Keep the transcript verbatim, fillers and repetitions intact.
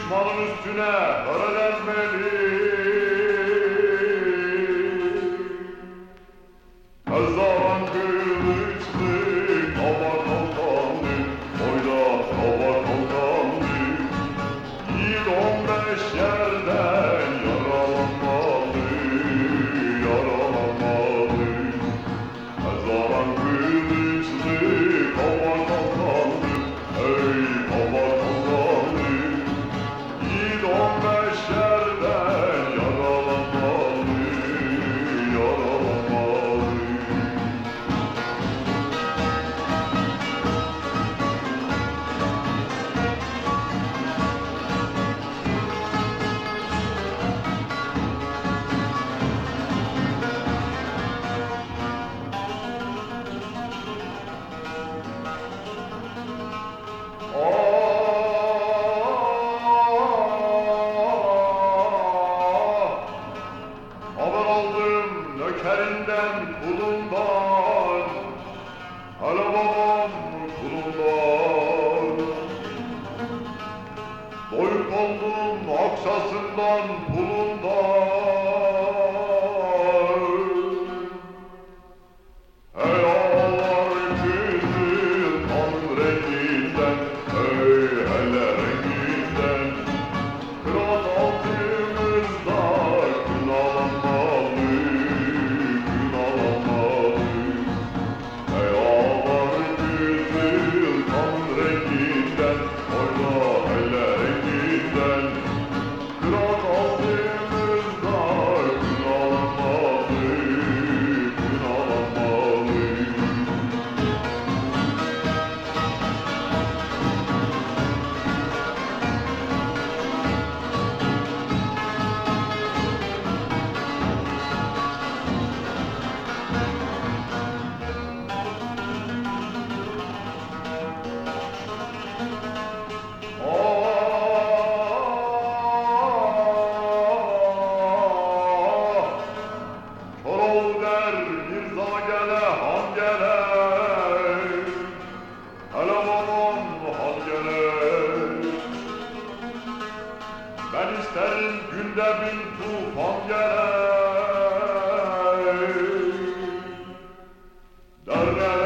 Düşmanın üstüne öğrenmeli. Her zaman kılıçlı kaba kalkanlı, oyla kaba kalkanlı. Yiğit on beş yerden yaralanmalı, yaralanmalı. Her zaman kılıçlı kaba kalkanlı, ey kaba kalkanlı. Yiğit on beş yerden yaralanmalı, yaralanmalı. Haber aldım nökerinden, kulundan, hele babam kulundan. Doyup oldum aksasından, pulundan. Ey ağlar kızıl kan renginden, ey hele renginden. Kırat altımızda kınalanmalı, kınalanmalı. Ey ağlar kızıl kan renginden, oyna hele renginden. Kırat altımızda kınalanmalı, kınalanmalı. Torol der Mirza gele han gele, hele babam han gele. Ben isterim günde bin tufan gele. Derler